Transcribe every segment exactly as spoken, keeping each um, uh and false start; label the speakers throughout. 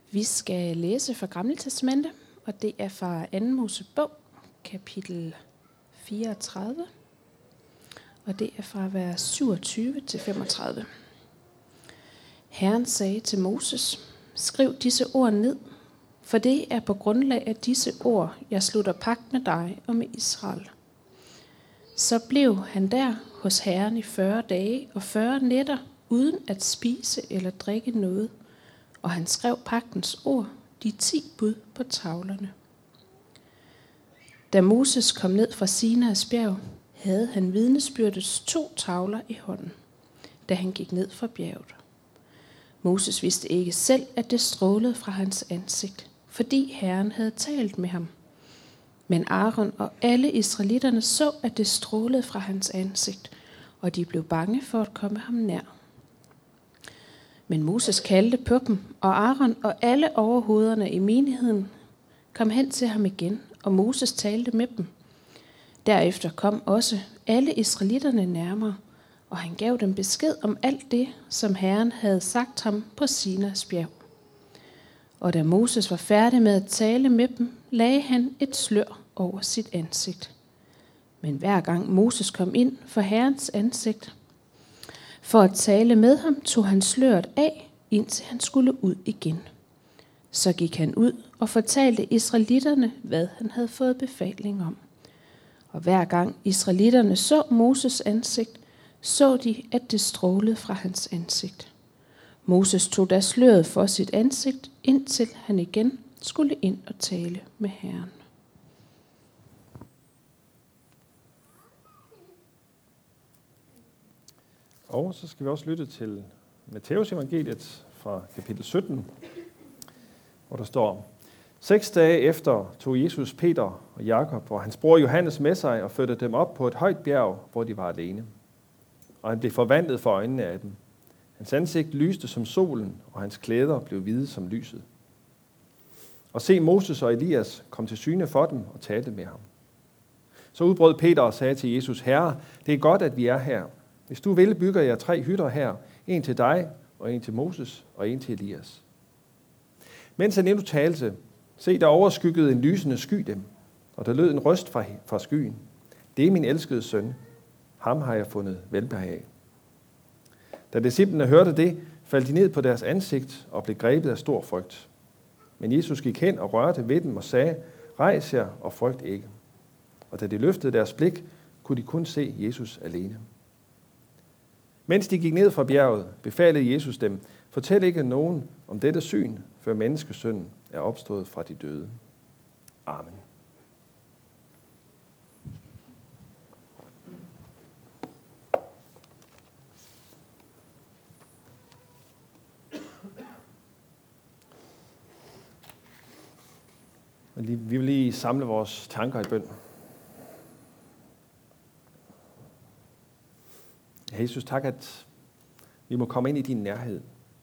Speaker 1: Vi skal læse fra Gamle Testamente, og det er fra anden Mosebog, kapitel fireogtredive, og det er fra vers syvogtyve til femogtredive. Herren sagde til Moses, skriv disse ord ned, for det er på grundlag af disse ord, jeg slutter pagt med dig og med Israel. Så blev han der hos Herren i fyrre dage og fyrre nætter, uden at spise eller drikke noget, og han skrev pagtens ord, de ti bud på tavlerne. Da Moses kom ned fra Sinais bjerg, havde han vidnesbyrdets to tavler i hånden, da han gik ned fra bjerget. Moses vidste ikke selv, at det strålede fra hans ansigt, fordi Herren havde talt med ham. Men Aaron og alle israelitterne så, at det strålede fra hans ansigt, og de blev bange for at komme ham nær. Men Moses kaldte på dem, og Aaron og alle overhovederne i menigheden kom hen til ham igen, og Moses talte med dem. Derefter kom også alle israelitterne nærmere, og han gav dem besked om alt det, som Herren havde sagt ham på Sinais bjerg. Og da Moses var færdig med at tale med dem, lagde han et slør over sit ansigt. Men hver gang Moses kom ind for Herrens ansigt, for at tale med ham, tog han sløret af, indtil han skulle ud igen. Så gik han ud og fortalte israelitterne, hvad han havde fået befaling om. Og hver gang israelitterne så Moses ansigt, så de, at det strålede fra hans ansigt. Moses tog da sløret for sit ansigt, indtil han igen skulle ind og tale med Herren.
Speaker 2: Og så skal vi også lytte til Matthæus evangeliet fra kapitel sytten, hvor der står: Seks dage efter tog Jesus Peter og Jakob og hans bror Johannes med sig og førte dem op på et højt bjerg, hvor de var alene. Og han blev forvandlet for øjnene af dem. Hans ansigt lyste som solen, og hans klæder blev hvide som lyset. Og se, Moses og Elias kom til syne for dem og talte med ham. Så udbrød Peter og sagde til Jesus: Herre, det er godt, at vi er her. Hvis du vil, bygger jeg tre hytter her, en til dig, og en til Moses, og en til Elias. Mens han endnu talte, se, der overskyggede en lysende sky dem, og der lød en røst fra, fra skyen. Det er min elskede søn. Ham har jeg fundet velbehag af. Da disciplene hørte det, faldt de ned på deres ansigt og blev grebet af stor frygt. Men Jesus gik hen og rørte ved dem og sagde: Rejs jer og frygt ikke. Og da de løftede deres blik, kunne de kun se Jesus alene. Mens de gik ned fra bjerget, befalede Jesus dem: Fortæl ikke nogen om dette syn, før menneskesønnen er opstået fra de døde. Amen. Vi vil lige samle vores tanker i bøn. Jesus, tak, at vi må komme ind i din nærhed.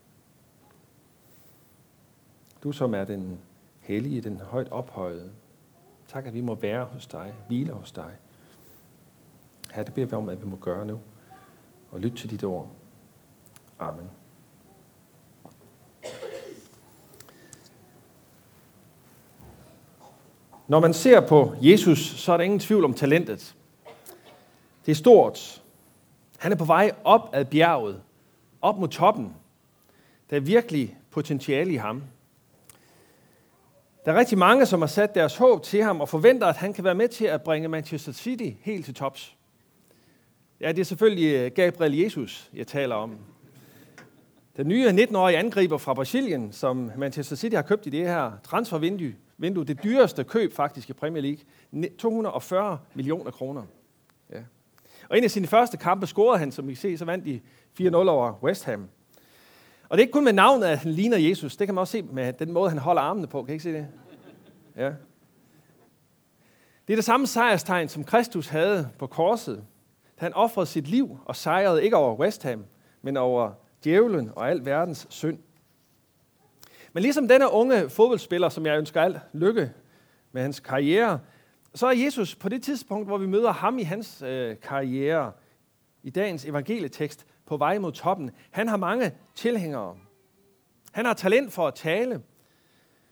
Speaker 2: Du, som er den hellige, den højt ophøjede. Tak, at vi må være hos dig, hvile hos dig. Her, det beder vi om, at vi må gøre nu, og lytte til dit ord. Amen. Når man ser på Jesus, så er der ingen tvivl om talentet. Det er stort. Han er på vej op ad bjerget, op mod toppen. Der er virkelig potentiale i ham. Der er rigtig mange, som har sat deres håb til ham og forventer, at han kan være med til at bringe Manchester City helt til tops. Ja, det er selvfølgelig Gabriel Jesus, jeg taler om. Den nye nitten-årige angriber fra Brasilien, som Manchester City har købt i det her transfervindue, vindue, det dyreste køb faktisk i Premier League, to hundrede og fyrre millioner kroner. Ja. Og en af sine første kampe scorede han, som I kan se, så vandt de fire nul over West Ham. Og det er ikke kun med navnet, at han ligner Jesus. Det kan man også se med den måde, han holder armene på. Kan I ikke se det? Ja. Det er det samme sejrstegn, som Kristus havde på korset, da han ofrede sit liv og sejrede ikke over West Ham, men over djævlen og al verdens synd. Men ligesom denne unge fodboldspiller, som jeg ønsker alt lykke med hans karriere, så er Jesus på det tidspunkt, hvor vi møder ham i hans øh, karriere, i dagens evangelietekst, på vej mod toppen. Han har mange tilhængere. Han har talent for at tale.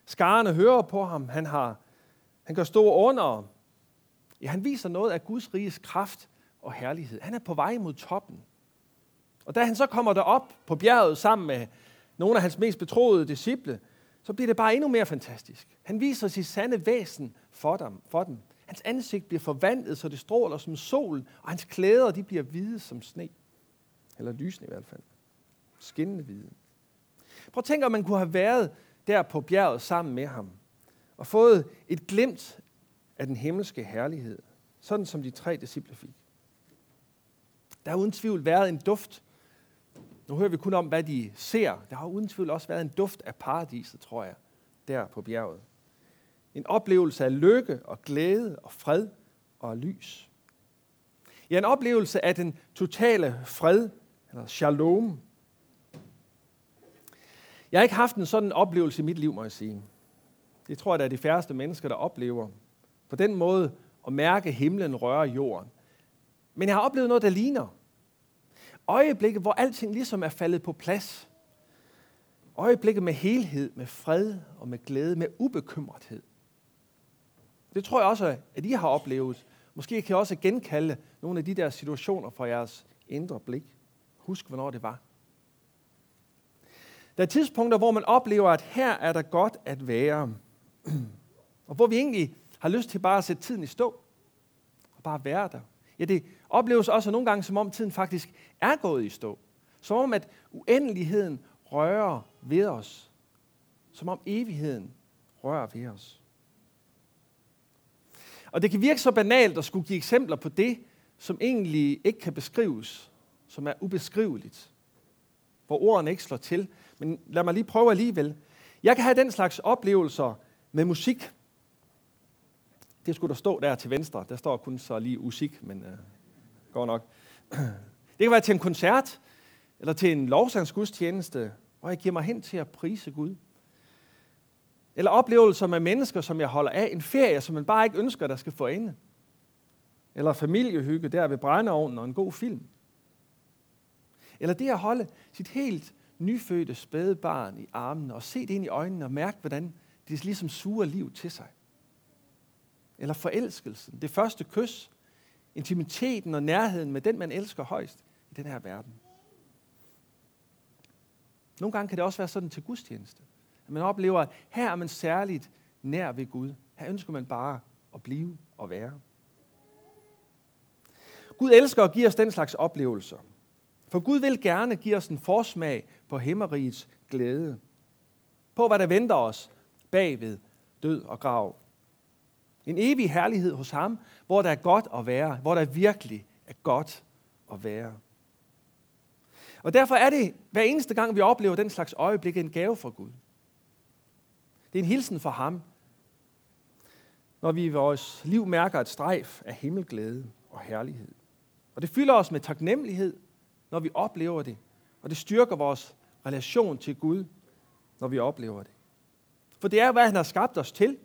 Speaker 2: Skarerne hører på ham. Han, har, han gør store under. Ja, han viser noget af Guds riges kraft og herlighed. Han er på vej mod toppen. Og da han så kommer derop på bjerget sammen med nogle af hans mest betroede disciple, så bliver det bare endnu mere fantastisk. Han viser sit sande væsen for dem. For dem. Hans ansigt bliver forvandlet, så det stråler som sol, og hans klæder de bliver hvide som sne. Eller lysende i hvert fald. Skinnende hvide. Prøv at tænke, om man kunne have været der på bjerget sammen med ham, og fået et glimt af den himmelske herlighed, sådan som de tre disciple fik. Der har uden tvivl været en duft. Nu hører vi kun om, hvad de ser. Der har uden tvivl også været en duft af paradiset, tror jeg, der på bjerget. En oplevelse af lykke og glæde og fred og lys. Ja, en oplevelse af den totale fred, eller shalom. Jeg har ikke haft en sådan oplevelse i mit liv, må jeg sige. Det tror jeg, der er de færreste mennesker, der oplever. På den måde at mærke himlen røre jorden. Men jeg har oplevet noget, der ligner. Øjeblikket, hvor alting ligesom er faldet på plads. Øjeblikket med helhed, med fred og med glæde, med ubekymrethed. Det tror jeg også, at I har oplevet. Måske kan I også genkalde nogle af de der situationer fra jeres indre blik. Husk, hvornår det var. Der er tidspunkter, hvor man oplever, at her er der godt at være. Og hvor vi egentlig har lyst til bare at sætte tiden i stå. Og bare være der. Ja, det opleves også nogle gange, som om tiden faktisk er gået i stå. Som om, at uendeligheden rører ved os. Som om evigheden rører ved os. Og det kan virke så banalt at skulle give eksempler på det, som egentlig ikke kan beskrives, som er ubeskriveligt. Hvor ordene ikke slår til. Men lad mig lige prøve alligevel. Jeg kan have den slags oplevelser med musik. Det skulle der stå der til venstre. Der står kun så lige musik, men øh, går nok. Det kan være til en koncert, eller til en lovsangsgudstjeneste, hvor jeg giver mig hen til at prise Gud. Eller oplevelser med mennesker, som jeg holder af. En ferie, som man bare ikke ønsker, der skal få ende. Eller familiehygge der ved brændeovnen og en god film. Eller det at holde sit helt nyfødte spædebarn i armene og se det ind i øjnene og mærke, hvordan det ligesom suger liv til sig. Eller forelskelsen, det første kys, intimiteten og nærheden med den, man elsker højst i den her verden. Nogle gange kan det også være sådan til gudstjeneste. At man oplever, at her er man særligt nær ved Gud. Her ønsker man bare at blive og være. Gud elsker at give os den slags oplevelser. For Gud vil gerne give os en forsmag på himmerigets glæde. På hvad der venter os bagved død og grav. En evig herlighed hos ham, hvor der er godt at være. Hvor der virkelig er godt at være. Og derfor er det hver eneste gang, vi oplever den slags øjeblik, en gave fra Gud. Det er en hilsen fra ham, når vi i vores liv mærker et strejf af himmelglæde og herlighed. Og det fylder os med taknemmelighed, når vi oplever det. Og det styrker vores relation til Gud, når vi oplever det. For det er, hvad han har skabt os til.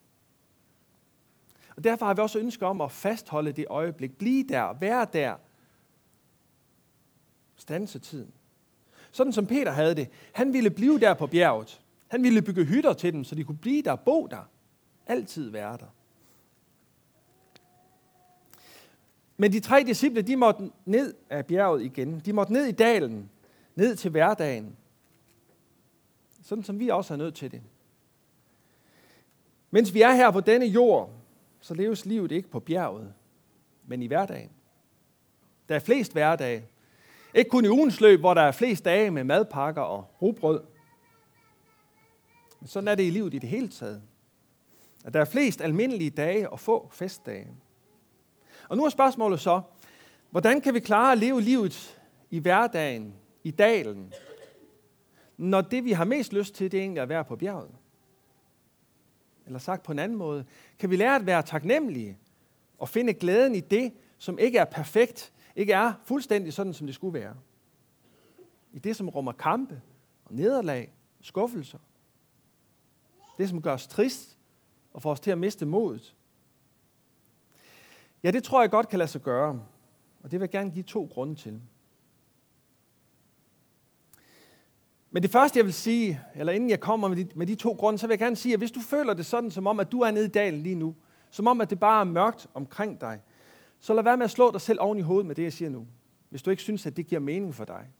Speaker 2: Og derfor har vi også ønske om at fastholde det øjeblik. Blive der, være der. Standse tiden. Sådan som Peter havde det. Han ville blive der på bjerget. Han ville bygge hytter til dem, så de kunne blive der, bo der. Altid være der. Men de tre disciple, de måtte ned af bjerget igen. De måtte ned i dalen, ned til hverdagen. Sådan som vi også er nødt til det. Mens vi er her på denne jord, så leves livet ikke på bjerget, men i hverdagen. Der er flest hverdage. Ikke kun i ugens løb, hvor der er flest dage med madpakker og rugbrød. Men sådan er det i livet i det hele taget. At der er flest almindelige dage og få festdage. Og nu er spørgsmålet så, hvordan kan vi klare at leve livet i hverdagen, i dalen, når det vi har mest lyst til, det er egentlig at være på bjerget? Eller sagt på en anden måde, kan vi lære at være taknemmelige og finde glæden i det, som ikke er perfekt, ikke er fuldstændig sådan, som det skulle være. I det, som rummer kampe og nederlag, skuffelser. Det, som gør os trist og får os til at miste modet. Ja, det tror jeg godt kan lade sig gøre, og det vil jeg gerne give to grunde til. Men det første, jeg vil sige, eller inden jeg kommer med de, med de to grunde, så vil jeg gerne sige, at hvis du føler det sådan, som om, at du er nede i dalen lige nu, som om, at det bare er mørkt omkring dig, så lad være med at slå dig selv oven i hovedet med det, jeg siger nu, hvis du ikke synes, at det giver mening for dig.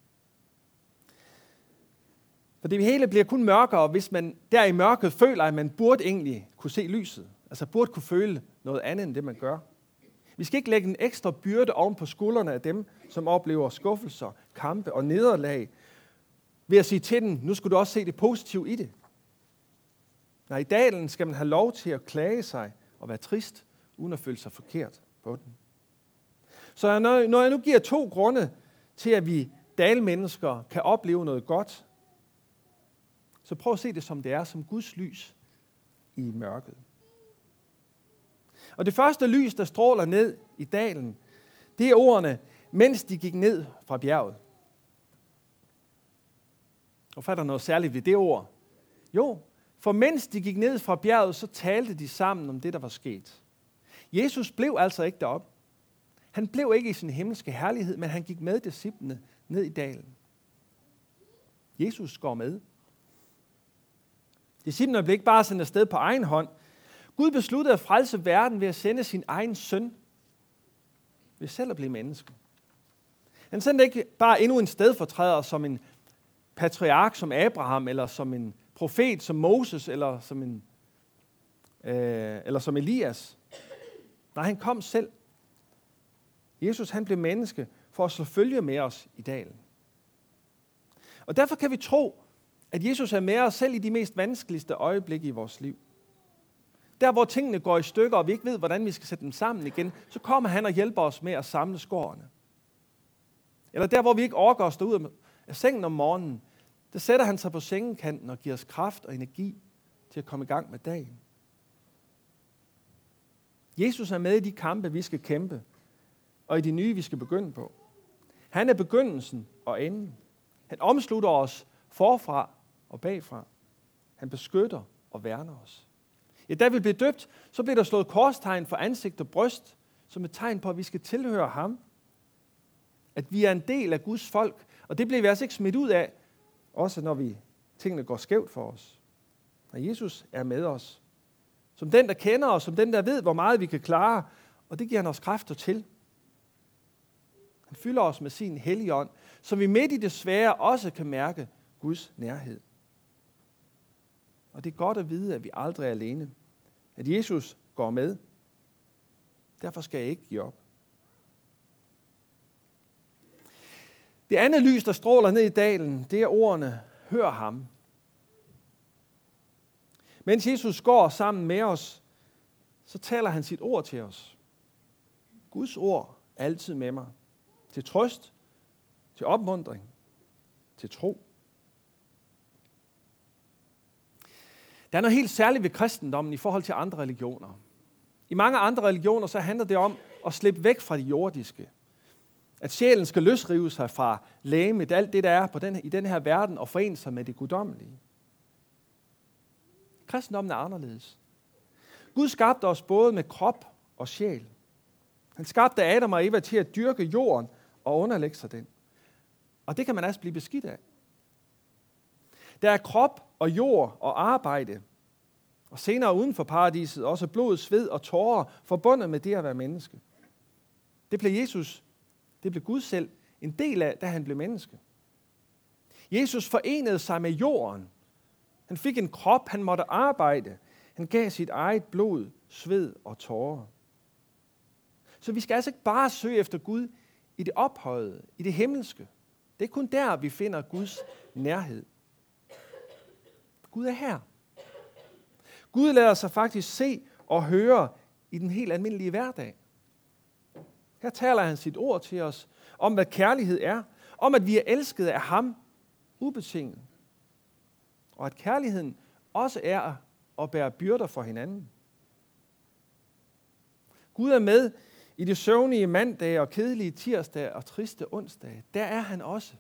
Speaker 2: For det hele bliver kun mørkere, hvis man der i mørket føler, at man burde egentlig kunne se lyset. Altså burde kunne føle noget andet, end det man gør. Vi skal ikke lægge en ekstra byrde oven på skuldrene af dem, som oplever skuffelser, kampe og nederlag, ved at sige til dem, nu skal du også se det positive i det. Nej, i dalen skal man have lov til at klage sig og være trist, uden at føle sig forkert på den. Så når jeg nu giver to grunde til, at vi dalmennesker kan opleve noget godt, så prøv at se det, som det er, som Guds lys i mørket. Og det første lys, der stråler ned i dalen, det er ordene, mens de gik ned fra bjerget. Og hvad er der noget særligt ved det ord? Jo, for mens de gik ned fra bjerget, så talte de sammen om det, der var sket. Jesus blev altså ikke deroppe. Han blev ikke i sin himmelske herlighed, men han gik med disciplene ned i dalen. Jesus går med. Disciplene blev ikke bare sendt afsted på egen hånd. Gud besluttede at frelse verden ved at sende sin egen søn ved selv at blive menneske. Han sendte ikke bare endnu en stedfortræder som en patriark som Abraham, eller som en profet som Moses, eller som, en, øh, eller som Elias. Nej, han kom selv. Jesus, han blev menneske for at slå følge med os i dalen. Og derfor kan vi tro, at Jesus er med os selv i de mest vanskeligste øjeblikke i vores liv. Der, hvor tingene går i stykker, og vi ikke ved, hvordan vi skal sætte dem sammen igen, så kommer han og hjælper os med at samle skårene. Eller der, hvor vi ikke orker at stå ud af sengen om morgenen, der sætter han sig på sengekanten og giver os kraft og energi til at komme i gang med dagen. Jesus er med i de kampe, vi skal kæmpe, og i de nye, vi skal begynde på. Han er begyndelsen og enden. Han omslutter os forfra og bagfra. Han beskytter og værner os. Ja, da vi blev døbt, så blev der slået korstegn for ansigt og bryst, som et tegn på, at vi skal tilhøre ham. At vi er en del af Guds folk, og det bliver vi altså ikke smidt ud af, også når vi tingene går skævt for os. Og Jesus er med os. Som den, der kender os, som den, der ved, hvor meget vi kan klare, og det giver han os kræfter til. Han fylder os med sin hellige ånd, så vi midt i det svære også kan mærke Guds nærhed. Og det er godt at vide, at vi aldrig er alene. At Jesus går med. Derfor skal jeg ikke give op. Det andet lys, der stråler ned i dalen, det er ordene, hør ham. Mens Jesus går sammen med os, så taler han sit ord til os. Guds ord er altid med mig. Til trøst, til opmuntring, til tro. Der er noget helt særligt ved kristendommen i forhold til andre religioner. I mange andre religioner så handler det om at slippe væk fra det jordiske. At sjælen skal løsrive sig fra legemet, alt det, der er på den, i den her verden, og forene sig med det guddommelige. Kristendommen er anderledes. Gud skabte os både med krop og sjæl. Han skabte Adam og Eva til at dyrke jorden og underlægge sig den. Og det kan man altså blive beskidt af. Der er krop og jord og arbejde, og senere uden for paradiset også blod, sved og tårer forbundet med det at være menneske. Det blev Jesus, det blev Gud selv en del af, da han blev menneske. Jesus forenede sig med jorden. Han fik en krop, han måtte arbejde. Han gav sit eget blod, sved og tårer. Så vi skal altså ikke bare søge efter Gud i det ophøjede, i det himmelske. Det er kun der, vi finder Guds nærhed. Gud er her. Gud lader sig faktisk se og høre i den helt almindelige hverdag. Her taler han sit ord til os om, hvad kærlighed er, om at vi er elsket af ham ubetinget, og at kærligheden også er at bære byrder for hinanden. Gud er med i de søvnige mandage og kedelige tirsdage og triste onsdage. Der er han også.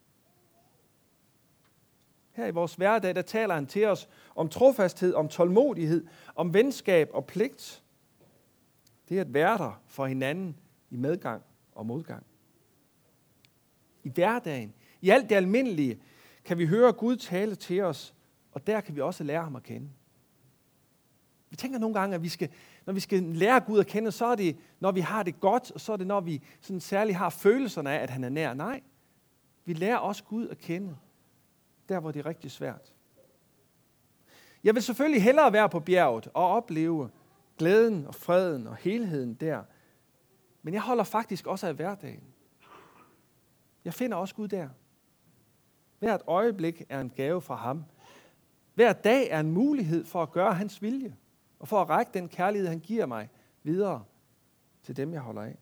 Speaker 2: Her i vores hverdag, der taler han til os om trofasthed, om tålmodighed, om venskab og pligt. Det er at være der for hinanden i medgang og modgang. I hverdagen, i alt det almindelige, kan vi høre Gud tale til os, og der kan vi også lære ham at kende. Vi tænker nogle gange, at vi skal, når vi skal lære Gud at kende, så er det, når vi har det godt, og så er det, når vi sådan særligt har følelserne af, at han er nær. Nej, vi lærer også Gud at kende, der hvor det er rigtig svært. Jeg vil selvfølgelig hellere være på bjerget og opleve glæden og freden og helheden der, men jeg holder faktisk også af hverdagen. Jeg finder også Gud der. Hvert øjeblik er en gave fra ham. Hver dag er en mulighed for at gøre hans vilje, og for at række den kærlighed, han giver mig, videre til dem, jeg holder af.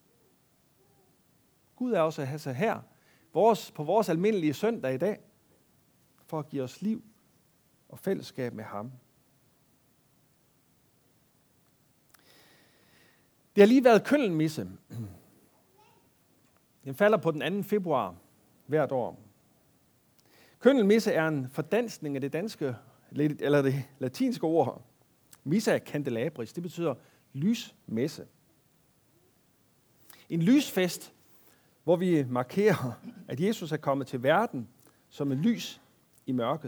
Speaker 2: Gud er også altså her, vores, på vores almindelige søndag i dag, for at give os liv og fællesskab med ham. Det har lige været Kølnmisse. Den falder på den anden februar hvert år. Kølnmisse er en fordansning af det danske, eller det latinske ord, missa candelabris. Det betyder lysmesse. En lysfest, hvor vi markerer, at Jesus er kommet til verden som en lys i mørket.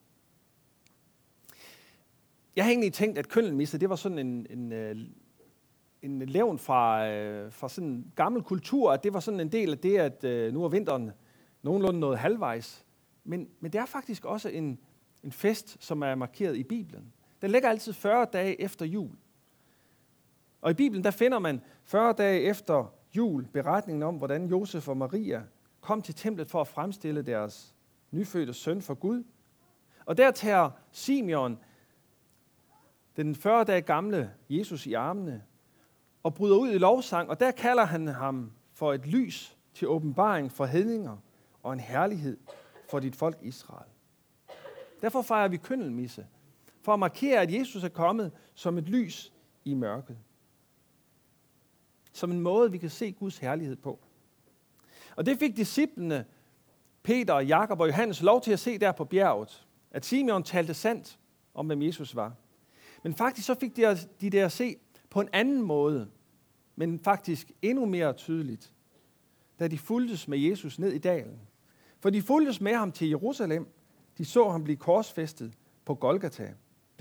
Speaker 2: Jeg har egentlig tænkt, at Kølnmisse, det var sådan en, en, en levn fra, fra sådan en gammel kultur, at det var sådan en del af det, at nu er vinteren nogenlunde noget halvvejs. Men, men det er faktisk også en, en fest, som er markeret i Bibelen. Den ligger altid fyrre dage efter jul. Og i Bibelen, der finder man fyrre dage efter jul beretningen om, hvordan Josef og Maria kom til templet for at fremstille deres nyfødte søn for Gud. Og der tager Simeon den fyrre dage gamle Jesus i armene og bryder ud i lovsang, og der kalder han ham for et lys til åbenbaring for hedninger og en herlighed for dit folk Israel. Derfor fejrer vi Kølnmisse, for at markere, at Jesus er kommet som et lys i mørket. Som en måde, vi kan se Guds herlighed på. Og det fik disciplene, Peter, Jakob og Johannes, lov til at se der på bjerget. At Simeon talte sandt om, hvem Jesus var. Men faktisk så fik de, de der at se på en anden måde, men faktisk endnu mere tydeligt, da de fulgtes med Jesus ned i dalen. For de fulgtes med ham til Jerusalem. De så ham blive korsfæstet på Golgata.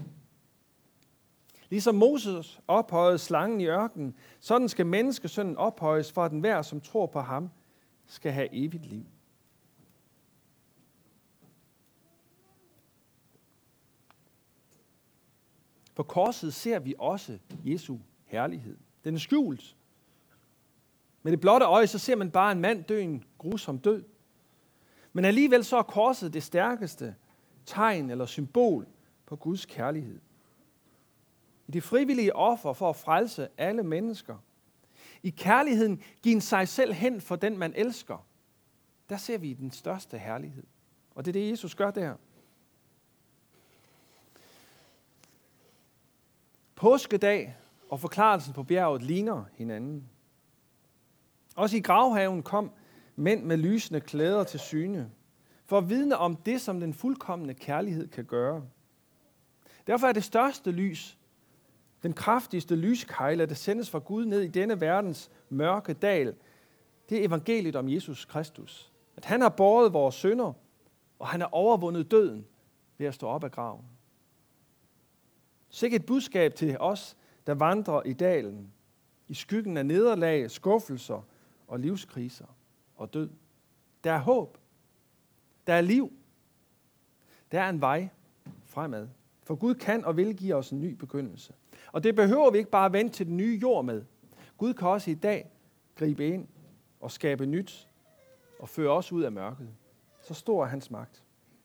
Speaker 2: Ligesom Moses ophøjede slangen i ørkenen, sådan skal menneskesønnen ophøjes, for at enhver, som tror på ham, skal have evigt liv. På korset ser vi også Jesu herlighed. Den er skjult. Med det blotte øje, så ser man bare en mand dø en grusom død. Men alligevel så er korset det stærkeste tegn eller symbol på Guds kærlighed. I det frivillige offer for at frelse alle mennesker. I kærligheden give sig selv hen for den, man elsker. Der ser vi den største herlighed. Og det er det, Jesus gør der. Påskedag og forklarelsen på bjerget ligner hinanden. Også i gravhaven kom mænd med lysende klæder til syne, for at vidne om det, som den fuldkomne kærlighed kan gøre. Derfor er det største lys, den kraftigste lyskejle, der sendes fra Gud ned i denne verdens mørke dal, det er evangeliet om Jesus Kristus. At han har båret vores synder, og han har overvundet døden ved at stå op af graven. Sikke et budskab til os, der vandrer i dalen, i skyggen af nederlag, skuffelser og livskriser og død. Der er håb. Der er liv. Der er en vej fremad. For Gud kan og vil give os en ny begyndelse. Og det behøver vi ikke bare vente til den nye jord med. Gud kan også i dag gribe ind og skabe nyt og føre os ud af mørket. Så stor er hans magt.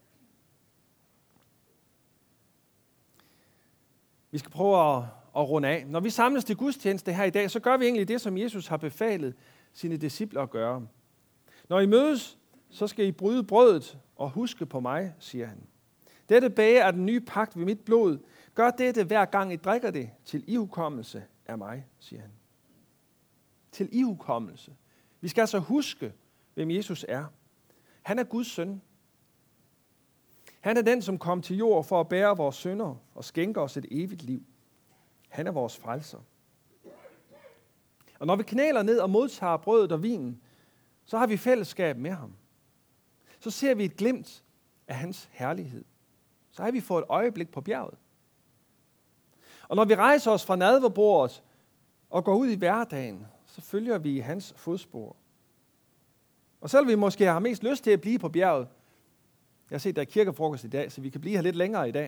Speaker 2: Vi skal prøve at, at runde af. Når vi samles til gudstjeneste her i dag, så gør vi egentlig det, som Jesus har befalet sine disciple at gøre. Når I mødes, så skal I bryde brødet og huske på mig, siger han. Dette bæger er den nye pagt ved mit blod. Gør dette hver gang I drikker det til ihukommelse af mig, siger han. Til ihukommelse. Vi skal altså huske, hvem Jesus er. Han er Guds søn. Han er den, som kom til jord for at bære vores synder og skænke os et evigt liv. Han er vores frelser. Og når vi knæler ned og modtager brødet og vinen, så har vi fællesskab med ham. Så ser vi et glimt af hans herlighed. Så har vi fået et øjeblik på bjerget. Og når vi rejser os fra nadverbordet og går ud i hverdagen, så følger vi i hans fodspor. Og selvom vi måske har mest lyst til at blive på bjerget, jeg har set, der er kirkefrokost i dag, så vi kan blive her lidt længere i dag,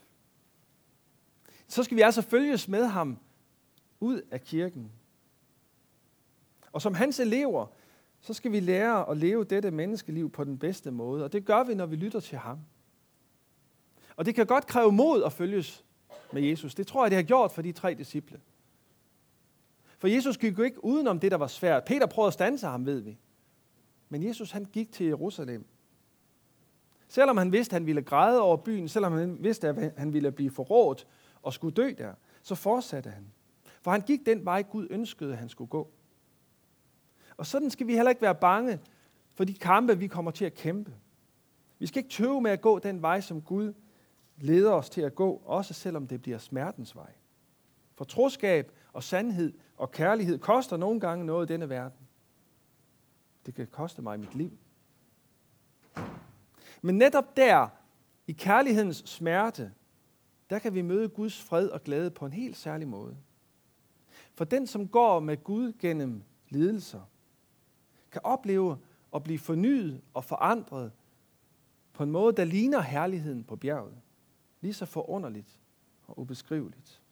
Speaker 2: så skal vi altså følges med ham ud af kirken. Og som hans elever, så skal vi lære at leve dette menneskeliv på den bedste måde. Og det gør vi, når vi lytter til ham. Og det kan godt kræve mod at følges med Jesus. Det tror jeg, det har gjort for de tre disciple. For Jesus gik jo ikke udenom det, der var svært. Peter prøvede at standse ham, ved vi. Men Jesus, han gik til Jerusalem. Selvom han vidste, at han ville græde over byen, selvom han vidste, at han ville blive forrådt og skulle dø der, så fortsatte han. For han gik den vej, Gud ønskede, at han skulle gå. Og sådan skal vi heller ikke være bange for de kampe, vi kommer til at kæmpe. Vi skal ikke tøve med at gå den vej, som Gud leder os til at gå, også selvom det bliver smertens vej. For troskab og sandhed og kærlighed koster nogle gange noget i denne verden. Det kan koste mig mit liv. Men netop der, i kærlighedens smerte, der kan vi møde Guds fred og glæde på en helt særlig måde. For den, som går med Gud gennem lidelser, kan opleve at blive fornyet og forandret på en måde, der ligner herligheden på bjerget. Lige så forunderligt og ubeskriveligt.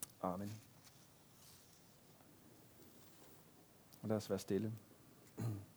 Speaker 2: Amen. Og lad os være stille.